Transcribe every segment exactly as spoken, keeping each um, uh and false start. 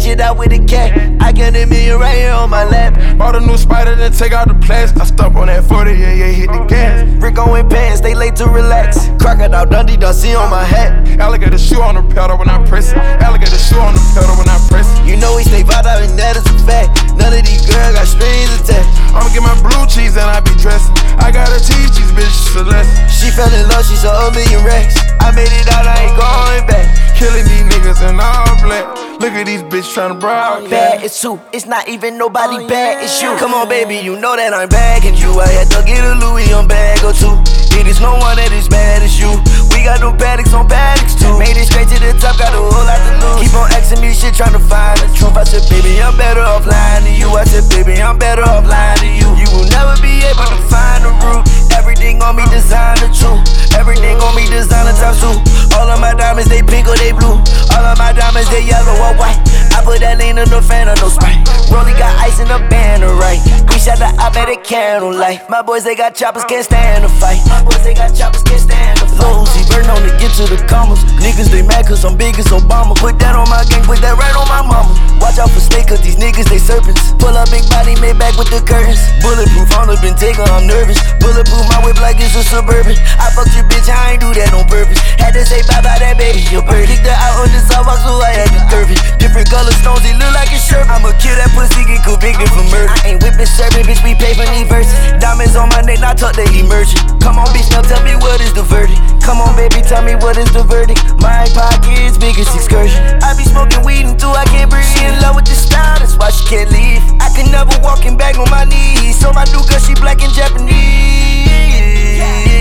it out with a cat. I got a million right here on my lap. Bought a new spider, then take out the plastic. I stump on that forty, yeah, yeah, hit the gas. Rico in pants, they late to relax. Crocodile Dundee, Dusty on my hat. Alligator shoe on the pedal when I press it. Alligator shoe on the pedal when I press it. You know we stay vibe out and that is a fact. None of these girls got strings attached. I'ma get my blue cheese and I be dressing. I gotta teach these bitches a lesson. She fell in love, she saw a million racks. I made it out, I ain't going back. Killing these niggas in all black. Look at these bitches tryna broadcast. Bad, it's two, it's not even nobody bad, it's you. Come on baby, you know that I'm bagging you. I had to get a Louis on bag or two. It is no one that is bad as you. We got no paddocks on paddocks too. Made it straight to the top, got a whole lot to lose. Keep on asking me shit, tryna find the truth. I said baby, I'm better off lying to you. I said baby, I'm better off lying to you. You will never be able to find the root. Everything on me designer true. Everything on me designer top two. All of my diamonds, they pink or they blue. All of my diamonds, they yellow or white. I put that lean in the fan or no Sprite. Rolly got ice in the banner, right? We shot the op at a candlelight. My boys, they got choppers, can't stand a fight. My boys, they got choppers, can't stand a fight. Low Uzi, burn on to get to the commas. Niggas, they mad cause I'm big as Obama. Put that on my gang, put that right on my mama. Watch out for snake cause these niggas, they serpents. Pull up big body, made back with the curtains. Bulletproof, on the been taken, I'm nervous. Bulletproof, my whip like it's a Suburban. I fucked your bitch, I ain't do that on purpose. Had to say bye bye that baby, your bird. Kicked her out on the sidewalk, so I had to curve it. Different color stones, it look like a shirt. I'ma kill that pussy, get convicted for murder. I ain't whipping serving, bitch, we pay for these verses. Diamonds on my neck, not tuck the emergent. Come on, bitch, now tell me what is the verdict. Come on, baby, tell me what is the verdict. My pocket's biggest excursion. I be smoking weed until I can't breathe. She in love with the style, that's why she can't leave. I can never walking back on my knees. So my new girl, she black and Japanese.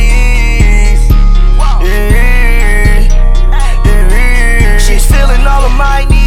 She's feeling all of my needs.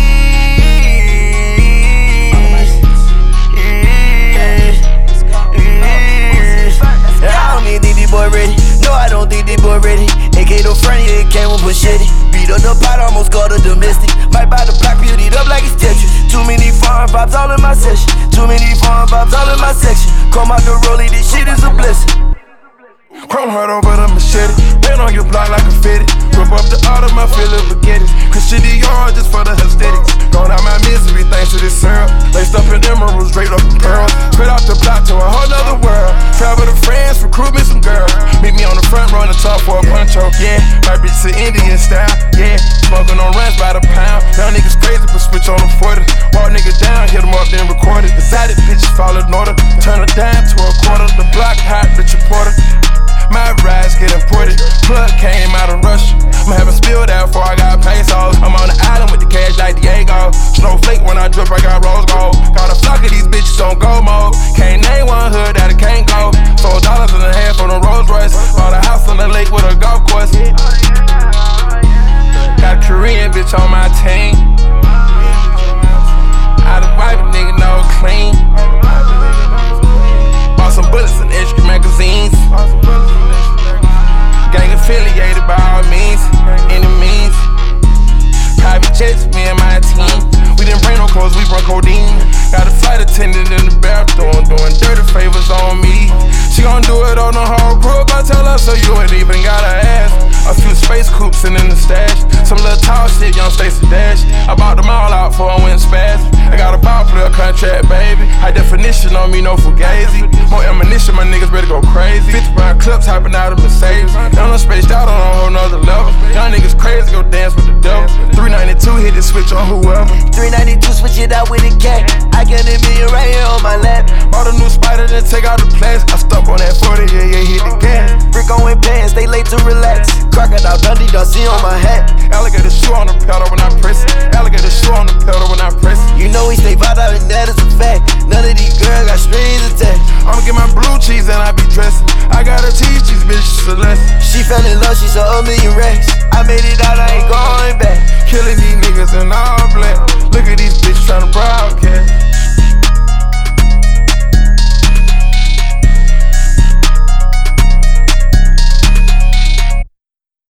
I don't even think this boy ready. No, I don't think this boy ready. A K the front, yeah, it came with machete. Beat up the pot, almost called a domestic. Might buy the block, build it up like it's Tetris. Too many foreign pops all in my session. Too many foreign pops all in my section. Come out the rollie, this shit is a blessing. Chrome heart over the machete. Been on your block like a fitted. Rip up the art of my feeling spaghetti. Christian Dior just for the aesthetics. Gone out my misery thanks to this syrup. Laced up in emeralds, draped up in pearls. Spread out the block to a whole nother world. Travel to France, recruit me some girls. Meet me on the front row in the top for a poncho. Yeah, my bitch to Indian style. Yeah, smoking on runs by the pound. Young niggas crazy, but switch on them forty. Walk nigga down, hit them up, then record it. Decided bitches fall in order. Turn a dime to a quarter. The block hot, bitch a porter. My rides get imported. Plug came out of Russia. I'm having spilled out before I got pesos. I'm on the island with the cash like Diego. Snowflake when I drip, I got rose gold. Got a flock of these bitches on go mode. Can't name one hood that it can't go. Sold dollars and a half on a Rolls Royce. Bought a house on the lake with a golf course. Got a Korean bitch on my team. Out of wife, nigga, no clean. Bought some bullets and extra magazines. Gang affiliated by all means, any means. Private jets, me and my team. We didn't bring no clothes, we brought codeine. Got a flight attendant in the bathroom doing dirty favors on me. She gon' do it on the whole group, I tell her so you ain't even gotta ask. A few space coupes and in the stash. Some little tall shit, young Stacey Dash. I bought them all out for I went spaz. I got a ball player contract, baby. High definition on me, no fugazi. More ammunition, my niggas ready to go crazy. fifty round clips hopping out of Mercedes. Y'all done spaced out on a whole nother level. Y'all niggas crazy, go dance with the devil. three ninety-two hit the switch on whoever. three ninety-two switch it out with a cat. I got a million right here on my lap. Bought a new spider, then take out the plastic. I stump on that forty, yeah, yeah, hit the gas. Rico in pants, they late to relax. Crocodile Dundee, Dusty on my hat. Alligator shoe on the pedal when I press it. Alligator shoe on the pedal when I press it. You know we stay vibe out and that is a fact. None of these girls got strings attached. I'ma get my blue cheese and I be dressing. I gotta teach these bitches a lesson. She fell in love, she saw a million racks. I made it out, I